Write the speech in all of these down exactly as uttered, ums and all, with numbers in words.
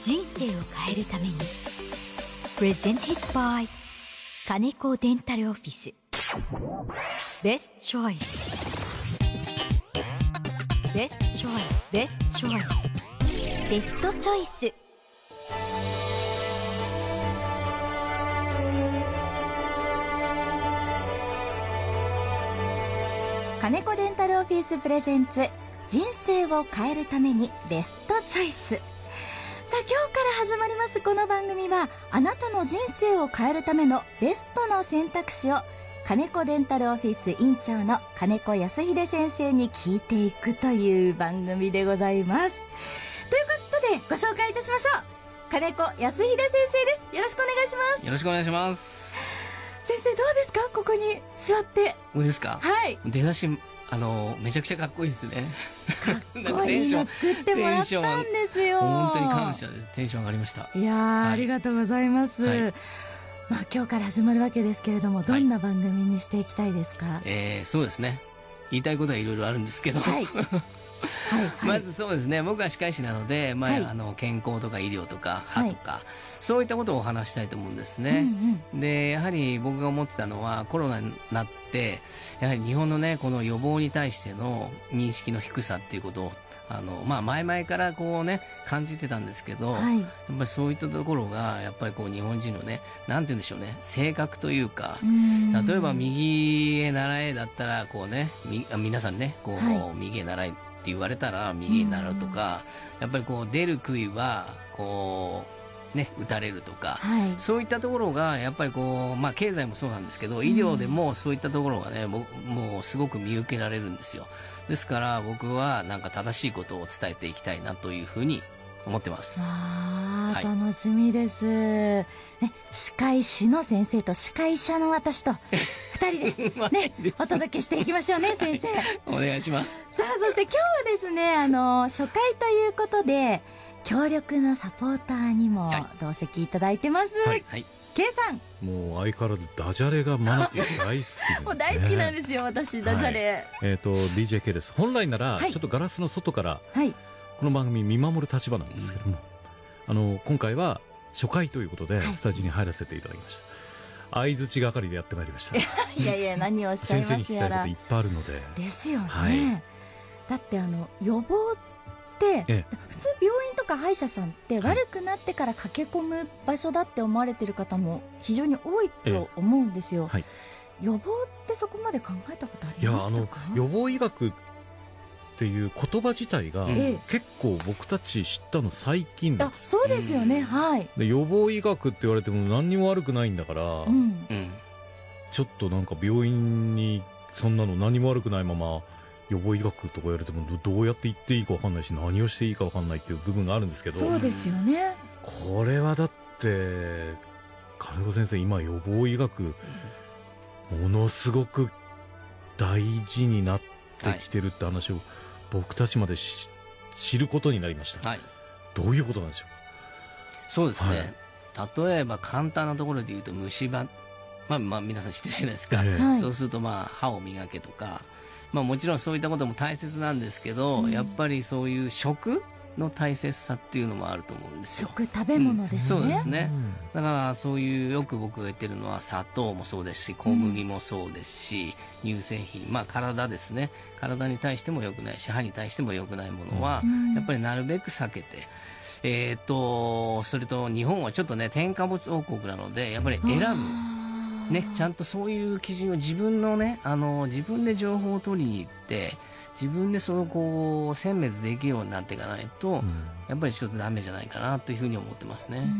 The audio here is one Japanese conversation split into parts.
人生を変えるために Presented by 金子デンタルオフィス Best Choice Best Choice Best Choice ベストチョイス。金子デンタルオフィスプレゼンツ、人生を変えるためにベストチョイス。さあ、今日から始まりますこの番組は、あなたの人生を変えるためのベストの選択肢を金子デンタルオフィス院長の金子康秀先生に聞いていくという番組でございます。ということでご紹介いたしましょう。金子康秀先生です。よろしくお願いします。 よろしくお願いします。 先生、どうですか、ここに座って。 ここですか。 はい。 出だし、あのめちゃくちゃかっこいいですね。 かっこいいの作ってもらったんですよ。 本当に感謝です。テンション上がりました。 いやー、はい、ありがとうございます。はい、まあ今日から始まるわけですけれども、どんな番組にしていきたいですか。はい、 えー、そうですね。言いたいことはいろいろあるんですけど。はいはいはい、まずそうですね、僕は歯科医師なので、まあはい、あの健康とか医療とか歯とか、はい、そういったことをお話したいと思うんですね。うんうん、でやはり僕が思ってたのは、コロナになってやはり日本のね、この予防に対しての認識の低さっていうことをあの、まあ、前々からこうね感じてたんですけど、はい、やっぱりそういったところがやっぱりこう日本人のね、なんて言うんでしょうね、性格というか、例えば右へ習えだったらこうね、み皆さんねこう、はい、右へ習えって言われたら右になるとか、やっぱりこう出る杭はこうね打たれるとか、はい、そういったところがやっぱりこう、まあ経済もそうなんですけど、医療でもそういったところがね、もう、もうすごく見受けられるんですよ。ですから僕はなんか正しいことを伝えていきたいなというふうに思ってます。 あ、はい、楽しみです、ね、歯科医師の先生と歯科医者の私とふたりで、ね、お届けしていきましょうね、先生。 お願いします。 さあ、そして今日はですね、あの初回ということで強力なサポーターにも同席いただいてます。はいはい、K さん、 もう相変わらずダジャレがマナティー大好き、ね、 もう大好きなんですよ、私ダジャレ。はい、 えっ、ー、と ディージェーケー です。本来ならちょっとガラスの外からこの番組見守る立場なんですけども、あの今回は初回ということでスタジオに入らせていただきました。相づち係でやってまいりました。 いやいや、何をおっしゃいますやら。先生に聞きたいこといっぱいあるので。ですよね。はい、だってあの予防ってええ、普通病院とか歯医者さんって悪くなってから駆け込む場所だって思われている方も非常に多いと思うんですよ。ええ、はい、予防ってそこまで考えたことありましたか。 いや、あの予防医学っていう言葉自体が、ええ、結構僕たち知ったの最近です。 あ、そうですよね。はい。 で予防医学って言われても何にも悪くないんだから、うん、ちょっとなんか病院にそんなの何も悪くないまま予防医学とか言われてもどうやって言っていいか分かんないし、何をしていいか分かんないっていう部分があるんですけど。 そうですよね。 これはだって金子先生、今予防医学ものすごく大事になってきてるって話を僕たちまで知ることになりました。はい、どういうことなんでしょうか。 そうですね、はい、例えば簡単なところで言うと虫歯、まあ、まあ皆さん知ってるじゃないですか。えー、そうするとまあ歯を磨けとか、まあ、もちろんそういったことも大切なんですけど、うん、やっぱりそういう食の大切さっていうのもあると思うんですよ。 食、食べ物ですね。 うん、そうですね、うん、だからそういうよく僕が言ってるのは砂糖もそうですし、小麦もそうですし、うん、乳製品、まあ体ですね、体に対しても良くないし歯に対しても良くないものは、うん、やっぱりなるべく避けて、えー、っとそれと日本はちょっとね添加物王国なので、やっぱり選ぶね、ちゃんとそういう基準を自分のね、あの自分で情報を取りに行って自分でそのこう選別できるようになっていかないと、うん、やっぱりちょっとダメじゃないかなというふうに思ってますね。うん、うん、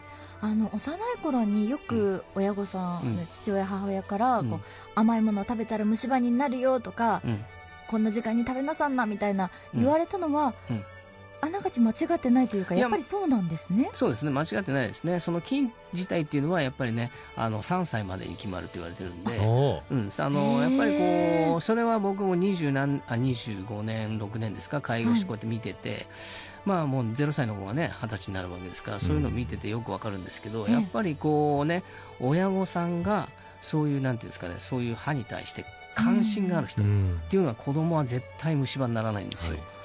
あの幼い頃によく親御さん、うん、父親母親からこう、うん、甘いものを食べたら虫歯になるよとか、うん、こんな時間に食べなさんなみたいな言われたのは、うんうん、あながち間違ってないというか、やっぱりそうなんですね。 そうですね、間違ってないですね。その菌自体っていうのはやっぱりね、あのさんさいまでに決まると言われてるんで、うん、あのやっぱりこうそれは僕もにじゅう何あにじゅうごねんろくねんですか、介護士こうやって見てて、はい、まあもうゼロさいの子がねはたちになるわけですから、そういうのを見ててよくわかるんですけど、うん、やっぱりこうね、親御さんがそういうなんていうんですかね、そういう歯に対して関心がある人っていうのは子供は絶対虫歯にならないんですよ。はい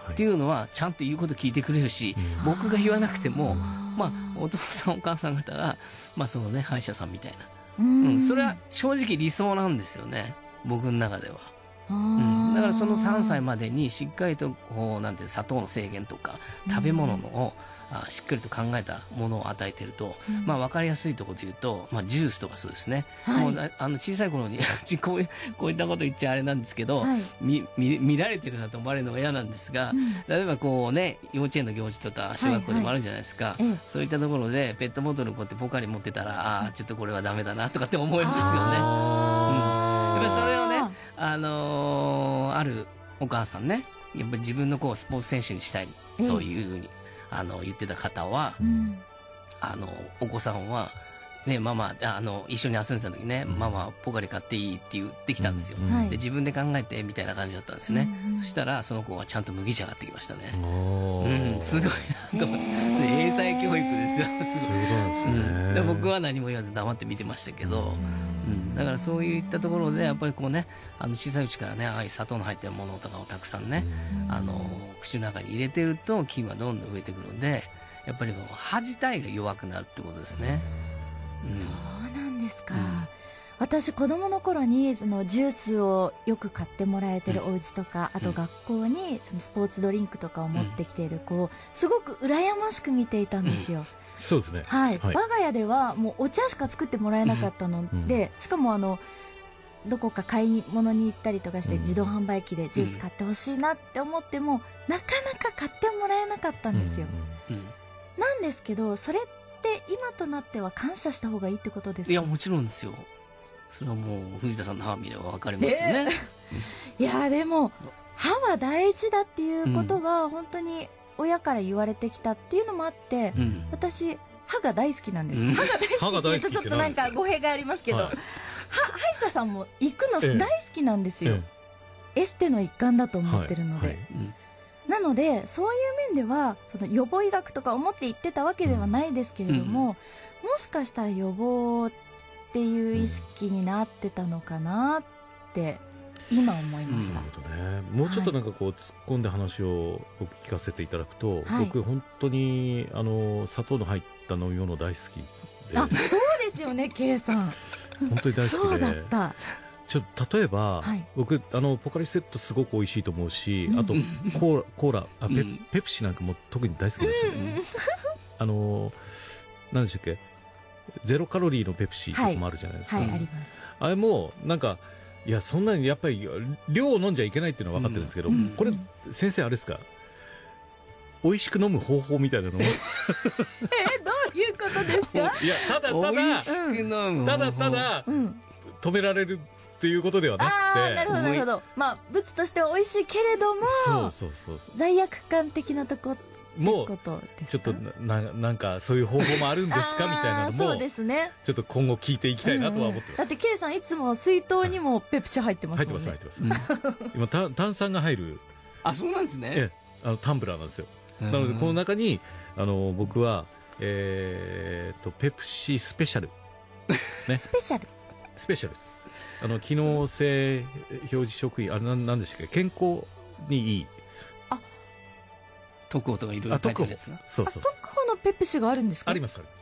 っていうのはちゃんと言うこと聞いてくれるし、うん、僕が言わなくても、まあ、お父さんお母さん方が、まあそのね、歯医者さんみたいな、うん、うん、それは正直理想なんですよね、僕の中では。うん、だからそのさんさいまでにしっかりとこうなんていう砂糖の制限とか食べ物のを、うん、あしっかりと考えたものを与えていると、うん、まあ分かりやすいところで言うと、まあ、ジュースとかそうですね、はい、もうあの小さい頃にこういうこういったこと言っちゃあれなんですけど、はい、見, 見, 見られてるなと思われるのが嫌なんですが、うん、例えばこうね幼稚園の行事とか小学校でもあるじゃないですか、はいはい、そういったところでペットボトルをこうやってポカリ持ってたら、ああちょっとこれはダメだなとかって思うんですよね。やっぱりそれをね、あのー、あるお母さんね、やっぱり自分のこうスポーツ選手にしたいというふうに、あの言ってた方は、うん、あのお子さんはね、ママあの一緒に遊んでた時ね、うん、ママポカリ買っていいって言ってきたんですよ、うん、で自分で考えてみたいな感じだったんですよね、うん、そしたらその子はちゃんと麦茶買ってきましたね。うん、すごいなと思って、英才教育ですよ。すごい。そういうことなんですね、うん、で僕は何も言わず黙って見てましたけど、うん、だからそういったところでやっぱりこうね、あの小さいうちからね、ああいう砂糖の入ってるものとかをたくさんね、あの口の中に入れてると菌はどんどん増えてくるんで、やっぱりもう歯自体が弱くなるってことですね。 うん、そうなんですか、うん、私子供の頃にそのジュースをよく買ってもらえてるお家とか、うん、あと学校にそのスポーツドリンクとかを持ってきている子をすごく羨ましく見ていたんですよ、うん、 そうですね、 はいはい、我が家ではもうお茶しか作ってもらえなかったので、うん、しかもあのどこか買い物に行ったりとかして自動販売機でジュース買ってほしいなって思っても、なかなか買ってもらえなかったんですよ、うんうん、なんですけどそれって今となっては感謝した方がいいってことですか？ いやもちろんですよ。それはもう藤田さんの歯見れば分かりますよね、 いやでも歯は大事だっていうことは本当に親から言われてきたっていうのもあって、うん、私歯が大好きなんです、うん、歯が大好きって言うとちょっとなんか語弊がありますけど、はい、歯医者さんも行くの大好きなんですよ、ええ、エステの一環だと思ってるので、はいはい、うんなのでそういう面ではその予防医学とか思って言ってたわけではないですけれども、うん、もしかしたら予防っていう意識になってたのかなって今思いました、うんね、もうちょっとなんかこう突っ込んで話を僕聞かせていただくと、はい、僕本当にあの砂糖の入った飲み物大好きで、 あ、そうですよね、K さん本当に大好きで、 そうだった。 ちょ例えば、はい、僕あのポカリセットすごく美味しいと思うし、うん、あとコーラ、コーラあ ペ,、うん、ペプシなんかも特に大好きですよね、うん、あの何でしたっけ、ゼロカロリーのペプシとかもあるじゃないですか、 はいはい、あります。 あれもなんかいやそんなにやっぱり量を飲んじゃいけないっていうのは分かってるんですけど、うん、これ先生あれですか、美味しく飲む方法みたいなのをえー、 どういうことですか？いやただただ、うん、ただただ、うん、止められるっていうことではなくて、 あー、なるほどなるほど、まあ物としては美味しいけれども、 そうそうそうそう、 罪悪感的なとこもうちょっと な, なんかそういう方法もあるんですかみたいなのもそうですね、 ちょっと今後聞いていきたいなとは思ってます、うんうん、 だって K さんいつも水筒にもペプシ入ってますもんね。 入ってます入ってます今た炭酸が入る、 あ、そうなんですね、 ええ、あのタンブラーなんですよ。なのでこの中にあの僕は、えー、とペプシスペシャル、 ね、スペシャルスペシャルです。あの機能性表示食品、あれなんなんでしたっけ、健康にいい、 あ、 特報とかいろいろ書いてるやつな。 そうそうそう、 特報のペプシがあるんですか？ ありますあります。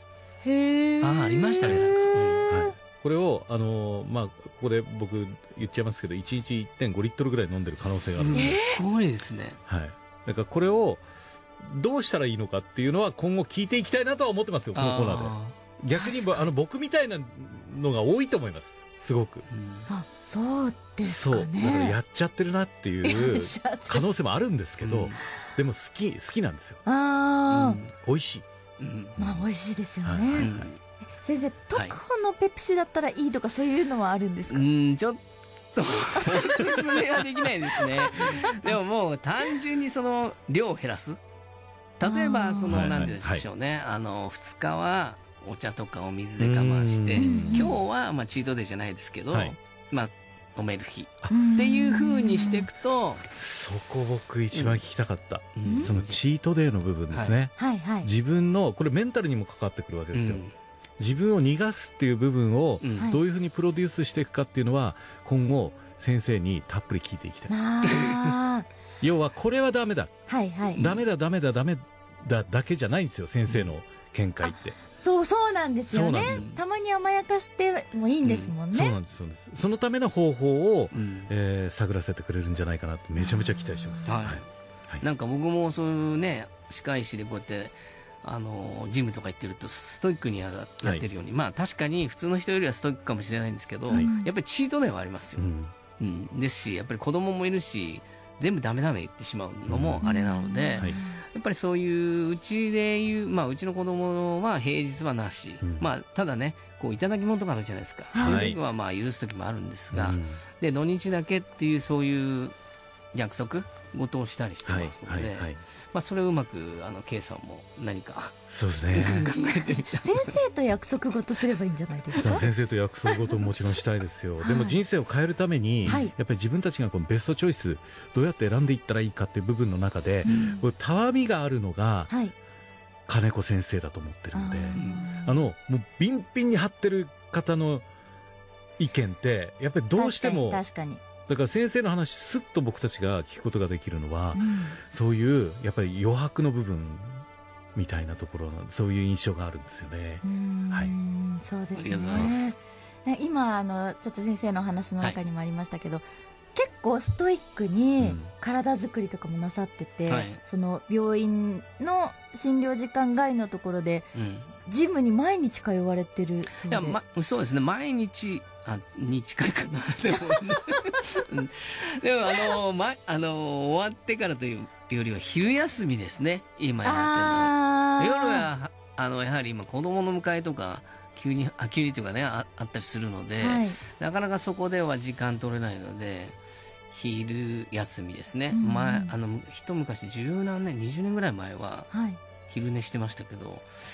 へえ。 あ、ありましたね、なんか、うん、 はい、これをあのー、まあここで僕言っちゃいますけどいちにち いってんごリットルぐらい飲んでる可能性があるんです。 すごいですね。 はい。だからこれをどうしたらいいのかっていうのは今後聞いていきたいなとは思ってますよ、このコーナーで。逆にあの僕みたいなのが多いと思います、すごく、うん、 あ、そうですかね。 そうだからやっちゃってるなっていう可能性もあるんですけど、うん、でも好き好きなんですよ。 あ、うん、 美味しい、 うん、まあ美味しいですよね、はいはいはい、先生、特報のペプシだったらいいとかそういうのはあるんですか？ うん、ちょっとおすすめはできないですねでももう単純にその量を減らす、例えばその何て言うんでしょうね、あのふつかはお茶とかお水で我慢して、今日はまあチートデーじゃないですけど、はい、まあ飲める日っていう風にしていくと、 そこ僕一番聞きたかった、うん、そのチートデーの部分ですね、 はいはいはい、 自分のこれメンタルにも関わってくるわけですよ、うん、自分を逃がすっていう部分をどういうふうにプロデュースしていくかっていうのは今後先生にたっぷり聞いていきたい。 あ要はこれはダメだ、 はいはい、 ダメだダメだダメだだけじゃないんですよ、先生の見解って。 そうそうなんですよね。たまに甘やかしてもいいんですもんね、 うん、そうなんです、そうです。そのための方法を、うん、えー、探らせてくれるんじゃないかなってめちゃめちゃ期待してます、はいはい、 なんか僕もそういうね歯科医師でこうやってあのジムとか行ってるとストイックにやるやってるように、はい、まあ確かに普通の人よりはストイックかもしれないんですけど、はい、やっぱりチートデーはありますよ、うんうん、ですしやっぱり子供もいるし全部ダメダメ言ってしまうのもあれなので、うんはい、やっぱりそういううちでいう、まあ、うちの子供は平日はなし、うん、まあ、ただねこういただき物とかあるじゃないですか、はい、そういう時はまあ許す時もあるんですが、うん、で土日だけっていうそういう約束事をしたりしてますので、はいはいはい、まあ、それをうまくあの K さんも何かそうですね考えてみた先生と約束事すればいいんじゃないですか。 先生と約束事ももちろんしたいですよ、はい、でも人生を変えるために、はい、やっぱり自分たちがこのベストチョイスどうやって選んでいったらいいかっていう部分の中で、うん、これたわみがあるのが、はい、金子先生だと思ってるので、あのもうビンビンに張ってる方の意見ってやっぱりどうしても確かに確かにだから先生の話すっと僕たちが聞くことができるのは、うん、そういうやっぱり余白の部分みたいなところのそういう印象があるんですよね。 はい、そうですね。ありがとうございます。今あのちょっと先生の話の中にもありましたけど、はい、結構ストイックに体作りとかもなさってて、うんはい、その病院の診療時間外のところで、うん、ジムに毎日通われてるそうで。いや、 ま、そうですね、毎日あに近いかなでもでもあの、ま、あの終わってからというよりは昼休みですね今やってるのは。夜はあのやはり今子供の迎えとか急にあ急にというかね あ, あったりするので、はい、なかなかそこでは時間取れないので昼休みですね、うん、前あの一昔十何年にじゅうねんぐらい前は昼寝してましたけど、はい、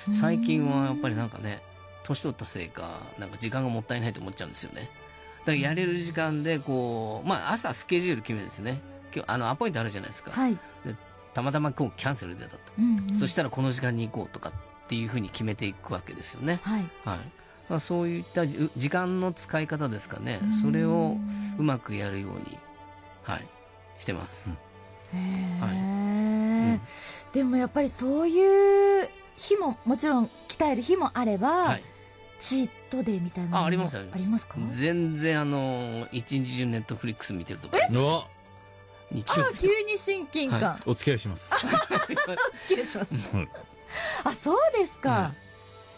最近はやっぱりなんかね年取ったせいかなんか時間がもったいないと思っちゃうんですよね。だからやれる時間でこう、まあ、朝スケジュール決めるんですね。今日あのアポイントあるじゃないですか、はい、でたまたまこうキャンセル出たと、うんうん、そしたらこの時間に行こうとかっていうふうに決めていくわけですよね。はいはい、まあ、そういった時間の使い方ですかね、それをうまくやるように、はい、してます。 うん、へー、はい、うん、でもやっぱりそういう日ももちろん鍛える日もあれば、はい、チートデーみたいなのもありますありますか？ 全然あの一日中ネットフリックス見てるとかあります。 日曜日あ、急に親近感、はい、 お付き合いしますお付き合いしますあ、そうですか、はい、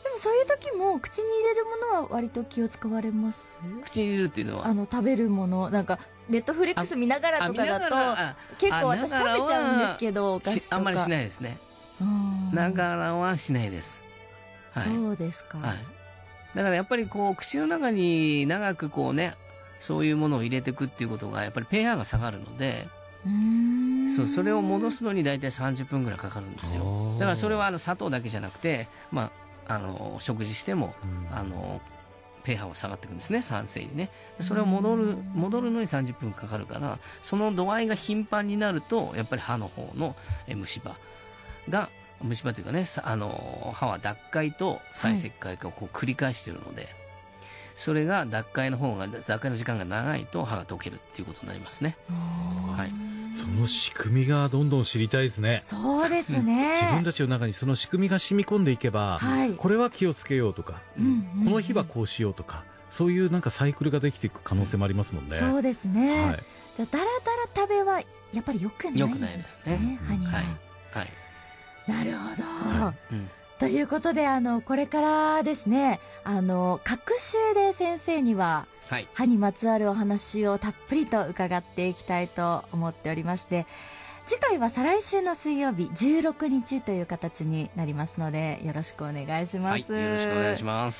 でもそういう時も口に入れるものは割と気を使われます？ 口に入れるっていうのはあの食べるものなんかネットフリックス見ながらとかだと結構私食べちゃうんですけどお菓子とかあんまりしないですね。ながらはしないです、 はい、そうですか、はい、 だからやっぱりこう口の中に長くこうねそういうものを入れていくっていうことがやっぱり pH が下がるので、うーんそうそれを戻すのに大体さんじゅっぷんぐらいかかるんですよ。だからそれはあの砂糖だけじゃなくて、まあ、あの食事してもあの pH を下がっていくんですね、酸性にね。それを戻る戻るのにさんじゅっぷんかかるから、その度合いが頻繁になるとやっぱり歯の方の虫歯が虫歯というかね、あの歯は脱灰と再石灰をこう繰り返しているので、はい、それが脱灰の方が脱灰の時間が長いと歯が溶けるっていうことになりますね。はい、 その仕組みがどんどん知りたいですね。 そうですね、 自分たちの中にその仕組みが染み込んでいけば、はい、これは気をつけようとか、うんうんうん、この日はこうしようとか、そういうなんかサイクルができていく可能性もありますもんね。 うん、そうですね、はい、じゃあだらだら食べはやっぱり良くないんですね。 良くないですね、 歯には、 はいはい、 なるほど、はい、うん、ということであのこれからですねあの隔週で先生には、はい、歯にまつわるお話をたっぷりと伺っていきたいと思っておりまして、次回は再来週の水曜日じゅうろくにちという形になりますのでよろしくお願いします。 はい、よろしくお願いします。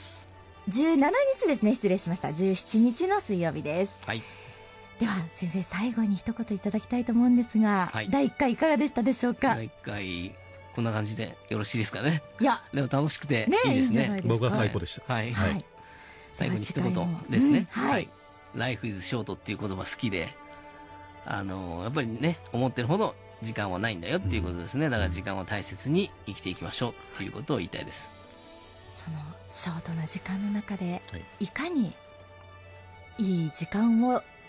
じゅうしちにちですね、失礼しました。じゅうしちにちの水曜日です。はい、では先生最後に一言いただきたいと思うんですが、はい、だいいっかいいかがでしたでしょうか？ だいいっかいこんな感じでよろしいですかね。いやでも楽しくていいですね。 ね、いい僕は最高でした。 はい、はいはい、最後に一言ですね、うん、はい、はい、Life is short っていう言葉好きで、あのやっぱりね思ってるほど時間はないんだよっていうことですね、うん、だから時間を大切に生きていきましょうっていうことを言いたいです。 そのショートな時間の中でいかにいい時間を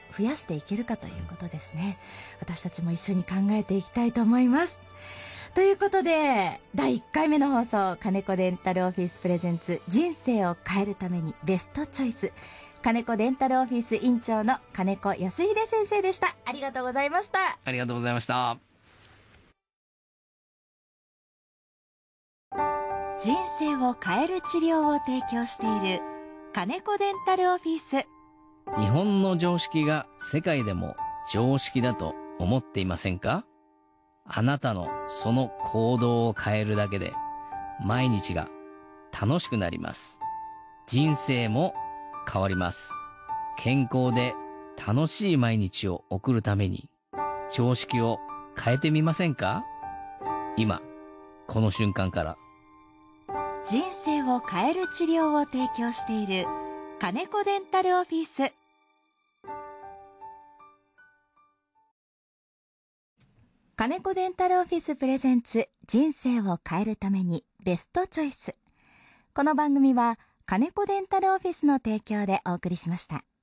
増やしていけるかということですね。私たちも一緒に考えていきたいと思います。ということでだいいっかいめの放送、金子デンタルオフィスプレゼンツ人生を変えるためにベストチョイス、金子デンタルオフィス院長の金子康秀先生でした。ありがとうございました。 ありがとうございました。 人生を変える治療を提供している金子デンタルオフィス。 日本の常識が世界でも常識だと思っていませんか？あなたのその行動を変えるだけで毎日が楽しくなります。人生も変わります。健康で楽しい毎日を送るために常識を変えてみませんか？今この瞬間から。 人生を変える治療を提供している金子デンタルオフィス。金子デンタルオフィスプレゼンツ人生を変えるためにベストチョイス。この番組は金子デンタルオフィスの提供でお送りしました。